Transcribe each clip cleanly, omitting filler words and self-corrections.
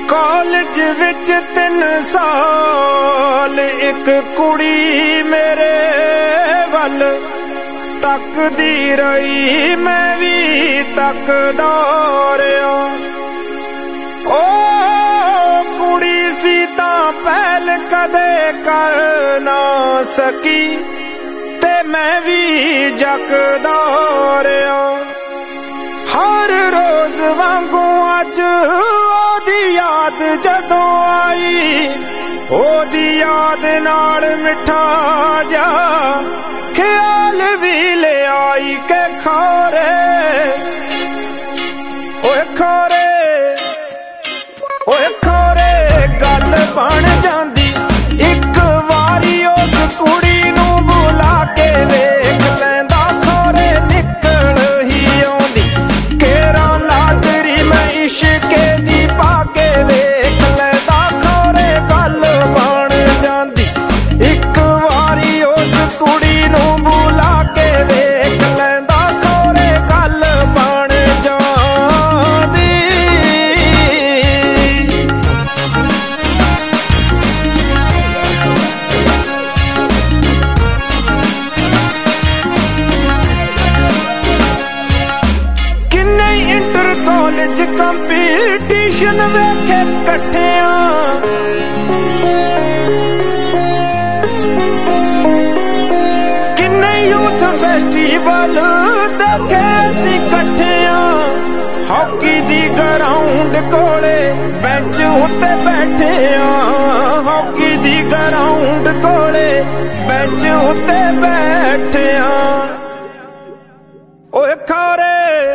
College ਵਿੱਚ 3 ਸਾਲ ਇੱਕ ਕੁੜੀ ਮੇਰੇ ਵੱਲ ਤੱਕਦੀ ਰਹੀ, ਮੈਂ ਵੀ ਤੱਕਦਾ ਰਿਹਾ। ਉਹ ਕੁੜੀ ਸੀ ਤਾਂ ਪਹਿਲ ਕਦੇ ਕਰ ਨਾ ਸਕੀ ਤੇ ਮੈਂ ਵੀ ਜਗਦਾ ਰਿਹਾ। ਹਰ ਰੋਜ਼ ਵਾਂਗੂ ਅੱਜ ਉਹਦੀ ਯਾਦ ਜਦੋਂ ਆਈ, ਉਹਦੀ ਯਾਦ ਨਾਲ ਮਿੱਠਾ ਜਾ ਖਿਆਲ ਵੀ ਲਿਆਈ ਕਿ ਖੋਰੇ ਓਏ ਖੋਰੇ ਓਏ ਖੋਰੇ ਗੱਲ ਬਣ ਜਾਂਦੀ ਇੱਕ ਵਾਰੀ ਉਸ ਕੁੜੀ ਨੂੰ ਬੁਲਾ ਕੇ ਵੇਖ ਲੈਂਦਾ। ਖੋਰੇ ਨਿਕਲ ਹੀ ਆਉਂਦੀ ਕੇਰਾਂ ਲਾਟਰੀ ਮੈਂ ਇਸ਼ਕੇ ਦੀ ਪਾ ਕੇ ਵੇਖ ਲੈਂਦਾ। ਖੋਰੇ ਗੱਲ ਬਣ ਜਾਂਦੀ ਇੱਕ ਵਾਰੀ ਉਸ ਕੁੜੀ ਨੂੰ ਬੁਲਾ ਕੇ ਵੇਖ ਲੈਂਦਾ। ਖੋਰੇ ਗੱਲ ਬਣ ਜਾਂਦੀ। ਕਿੰਨੇ ਇੰਟਰ ਕਾਲਜ ਕੰਪੀਟੀਸ਼ਨ ਵੇਖੇ ਇਕੱਠਿਆਂ, ਕਿੰਨੇ ਯੂਥ ਫੈਸਟੀਵਲ ਦੇਖੇ ਸੀ ਇਕੱਠਿਆਂ। ਹਾਕੀ ਦੀ ਗਰਾਊਂਡ ਕੋਲੇ ਬੈਂਚ ਉੱਤੇ ਬੈਠਿਆਂ, ਹਾਕੀ ਦੀ ਗਰਾਊਂਡ ਕੋਲੇ ਬੈਂਚ ਉੱਤੇ ਬੈਠਿਆਂ। ਓਏ ਖੋਰੇ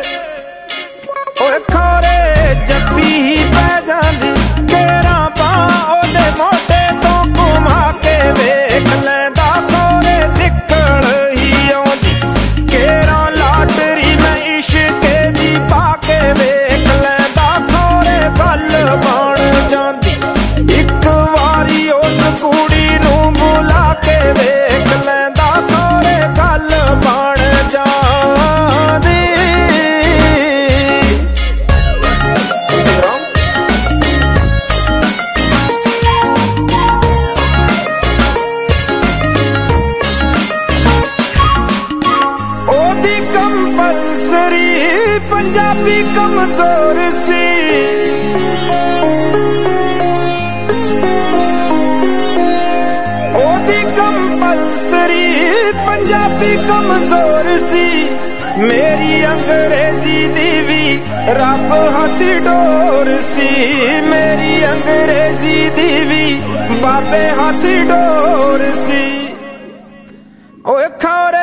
ਓਏ ਖੋਰੇ ਜੱਫੀ ਹੀ ਪੈ ਜਾਂਦੀ ਕੇਰਾਂ ਬਾਂਹ ਉਹਦੇ ਮੋਢੇ ਤੋਂ ਘੁਮਾ ਕੇ ਵੇਖ ਲੈਂਦਾ। ਖੋਰੇ ਨਿਕਲ ਹੀ ਆਉਂਦੀ ਕੇਰਾਂ ਲਾਟਰੀ ਮੈਂ ਇਸ਼ਕੇ ਦੀ ਪਾ ਕੇ ਵੇਖ ਲੈਂਦਾ। ਖੋਰੇ ਗੱਲ ਬਣ ਜਾਂਦੀ ਇੱਕ ਵਾਰੀ ਉਸ ਕੁੜੀ ਨੂੰ ਬੁਲਾ ਕੇ ਵੇਖ ਲੈਂਦਾ। ਖੋਰੇ ਗੱਲ ਬਣ ਜਾਂਦੀ। ਉਹਦੀ ਕੰਪਲਸਰੀ ਪੰਜਾਬੀ ਕਮਜ਼ੋਰ ਸੀ, ਉਹਦੀ ਕੰਪਲਸਰੀ ਪੰਜਾਬੀ ਕਮਜ਼ੋਰ ਸੀ। ਮੇਰੀ ਅੰਗਰੇਜ਼ੀ ਦੀ ਵੀ ਰੱਬ ਹੱਥ ਡੋਰ ਸੀ, ਮੇਰੀ ਅੰਗਰੇਜ਼ੀ ਦੀ ਵੀ ਬਾਬੇ ਹੱਥ ਡੋਰ ਸੀ। ਓਏ ਖੋਰੇ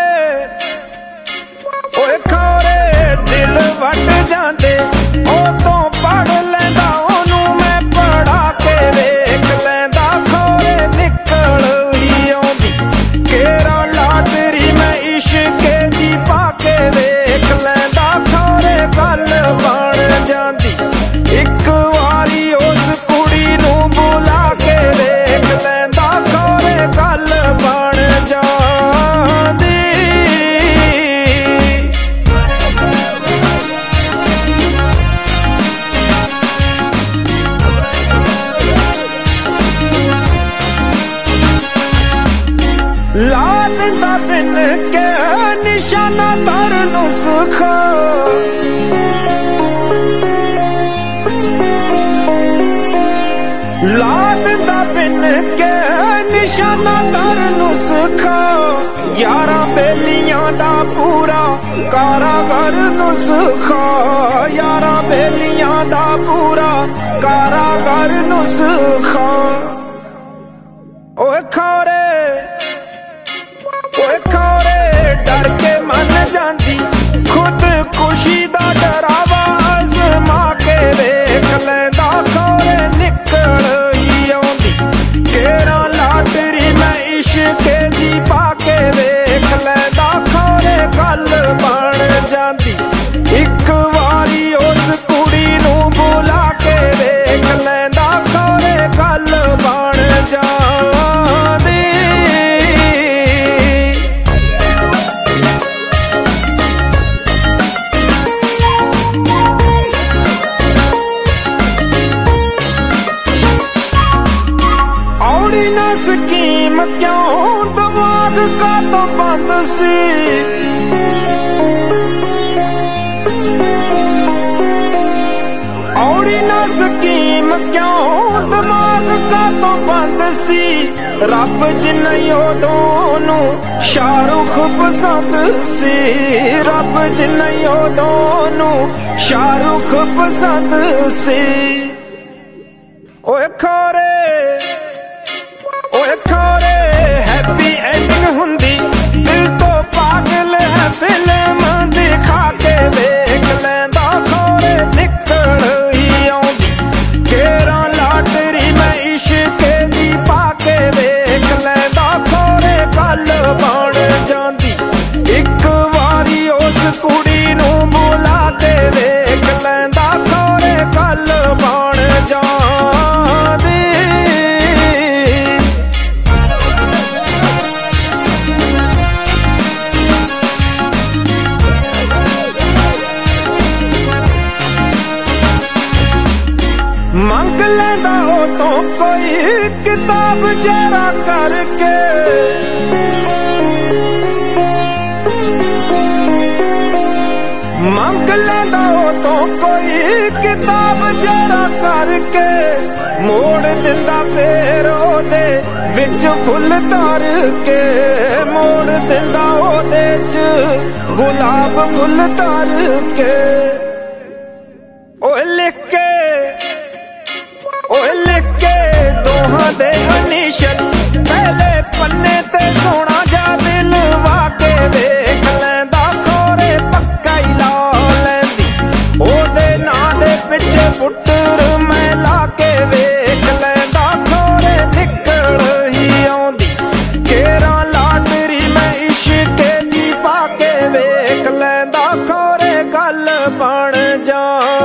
ਓਏ ਖੋਰੇ ਦਿਲ ਵੱਟ ਜਾਂਦੇ ਉਹ ਤੋਂ ਪੜ ਲੈਂਦਾ ਉਹਨੂੰ ਮੈਂ ਪੜਾ ਕੇ ਵੇਖ ਲੈਂਦਾ। ਖੋਰੇ ਨਿਕਲ ਹੀ ਆਉਂਦੀ ਕੇਰਾਂ ਲਾਟਰੀ ਮੈਂ ਇਸ਼ਕੇ ਦੀ ਪਾ ਕੇ ਵੇਖ ਲੈਂਦਾ। ਖੋਰੇ ਗੱਲ ਬਣ ਜਾਂਦੀ ਇੱਕ ਵਾਰੀ ਉਸ ਕੁੜੀ ਨੂੰ ਬੁਲਾ ਕੇ ਵੇਖ ਲੈਂਦਾ। ਖੋਰੇ ਗੱਲ ਬਣ ਜਾਂਦੀ। ਲਾ ਦਿੰਦਾ ਬਿਨ ਕੇ ਨਿਸ਼ਾਨਾ ਧਰ ਨੂੰ ਸੁਖਾ, ਲਾ ਦਿੰਦਾ ਬਿਨ ਕੇ ਨਿਸ਼ਾਨਾ ਧਰ ਨੂੰ ਸੁਖਾ। ਯਾਰਾਂ ਬੇਲੀਆਂ ਦਾ ਪੂਰਾ ਕਾਰਾਗਰ ਨੂੰ ਸੁਖਾ, ਯਾਰਾਂ ਬੇਲੀਆਂ ਦਾ ਪੂਰਾ ਕਾਰਾਗਰ ਨੂੰ ਸੁਖਾ। ਓਏ ਖੋਰੇ ਓਏ ਖੋਰੇ ਡਰ ਕੇ ਮੰਨ ਜਾਂਦੀ ਖੁਦ ਖੁਸ਼ੀ ਦਾ ਡਰਾਵਾ ਅਜ਼ਮਾ ਕੇ ਵੇਖ ਲੈਂਦਾ। ਖੋਰੇ ਨਿਕਲ ਹੀ ਆਉਂਦੀ ਕੇਰਾਂ ਲਾਟਰੀ ਮੈਂ ਇਸ਼ਕੇ ਦੀ ਪਾ ਕੇ ਵੇਖ ਲੈਂਦਾ। ਖੋਰੇ ਗੱਲ ਬਣ ਜਾਂਦੀ ਇੱਕ ਵਾਰੀ ਉਸ ਕੁੜੀ ਨਾ ਸਕੀਮ ਕਿਉਂ ਦਿਮਾਗ ਕਾਤੋਂ ਬੰਦ ਸੀ ਰੱਬ ਜਿੰਨੀ ਉਦੋਂ ਨੂੰ ਸ਼ਾਹਰੁਖ ਪਸੰਦ ਸੀ ਰੱਬ ਜਿੰਨੀ ਉਦੋਂ ਨੂੰ ਸ਼ਾਹਰੁਖ ਪਸੰਦ ਸੀ ਓਏ ਖੋਰੇ ਹੈਪੀ ਐਂਡਿੰਗ ਹੁੰਦੀ ਦਿਲ ਤੋਂ ਪਾਗਲ ਹੈ ਫਿਲਮ ਦਿਖਾ ਕੇ ਵੇਖ ਲੈਂਦਾ ਖੋਰੇ ਨਿਕਲ ਹੀ ਆਉਂਦੀ ਕੇਰਾਂ ਲਾਟਰੀ ਮੈਂ ਇਸ਼ਕ ਦੀ ਪਾ ਕੇ ਵੇਖ ਲੈਂਦਾ ਖੋਰੇ ਗੱਲ ਬਣ ਜਾਂਦੀ ਇੱਕ ਵਾਰੀ ਉਸ ਕੁੜੀ ਨੂੰ ਬੁਲਾ ਕੇ ਵੇਖ ਲੈਂਦਾ ਖੋਰੇ ਗੱਲ ਬਣ ਜਾਂਦੀ ਮੰਗ ਲੈਂਦਾ ਉਹ ਤੋਂ ਕੋਈ ਕਿਤਾਬ ਜਰਾ ਕਰਕੇ ਮੰਗ ਲੈਂਦਾ ਉਹ ਤੋਂ ਕੋਈ ਕਿਤਾਬ ਜਰਾ ਕਰਕੇ ਮੋੜ ਦਿੰਦਾ ਫੇਰ ਉਹਦੇ ਵਿੱਚ ਫੁੱਲ ਧਰ ਕੇ ਮੋੜ ਦਿੰਦਾ ਉਹਦੇ ਚ ਗੁਲਾਬ ਫੁੱਲ ਧਰ ਕੇ ਓਏ ਲਿਖ ਕੇ ਦੋਹਾਂ ਦੇ ਅਨੀਸ਼ਲ ਪਹਿਲੇ ਪੰਨੇ ਤੇ ਸੋਹਣਾ ਜਾ ਦਿਲ ਵਾ ਕੇ ਵੇਖ ਲੈਂਦਾ ਖੋਰੇ ਪੱਕਾ ਹੀ ਲਾ ਲੈਂਦੀ ਉਹਦੇ ਨਾਂ ਦੇ ਪਿੱਛੇ ਪੁੱਟਰ ਮੈਂ ਲਾ ਕੇ ਵੇਖ ਲੈਂਦਾ ਖੋਰੇ ਨਿਕਲ ਹੀ ਆਉਂਦੀ ਕੇਰਾਂ ਲਾਟਰੀ ਮੈਂ ਇਸ਼ਕ ਦੀ ਪਾ ਕੇ ਵੇਖ ਲੈਂਦਾ ਖੋਰੇ ਗੱਲ ਬਣ ਜਾ